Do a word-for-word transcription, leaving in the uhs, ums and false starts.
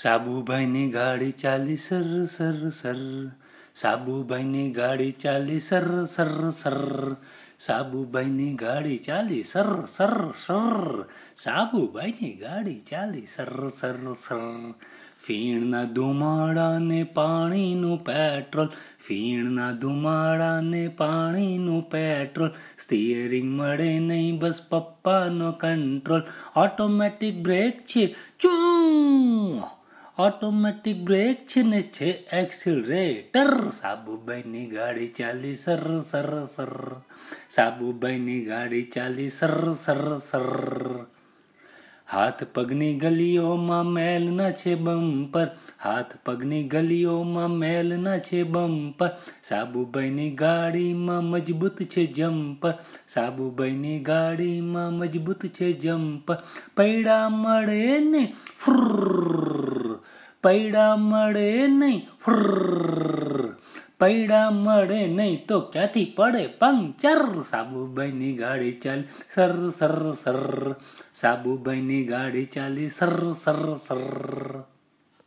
સાબુભાઈની ગાડી ચાલી sir sir sir, સાબુભાઈની ગાડી ચાલી સર સર સર, સાબુભાઈની ગાડી ચાલી સર સર સર, સાબુભાઈની ગાડી ચાલી સર સર સર. ફીણના ધુમાડા ને પાણીનું પેટ્રોલ, ફીણના ધુમાડા ને પાણીનું પેટ્રોલ, સ્ટીયરિંગ મળે નહીં બસ પપ્પાનો કંટ્રોલ. ઓટોમેટિક બ્રેક છે ચૂ, ઓટોમેટિક બ્રેક છે ને છે એક્સિલરેટર. સાબુભાઈની ગાડી ચાલી સર સર સર, સાબુભાઈની ગાડી ચાલી સર સર સર. હાથ પગની ગલીઓમાં મેલના છે બમ્પર, હાથ પગની ગલીઓમાં મેલના છે બમ્પર, સાબુભાઈની ગાડીમાં મજબૂત છે જમ્પર, સાબુભાઈની ગાડીમાં મજબૂત છે જમ્પર. પૈડા મળે નહીં ફ્રુર, પૈડા મળે નહીં ફ્રુર, પૈડા મળે નહીં તો ક્યાંથી પડે પંક્ચર. સાબુભાઈની ગાડી ચાલી સર સર સર, સાબુભાઈની ગાડી ચાલી સર સર સર.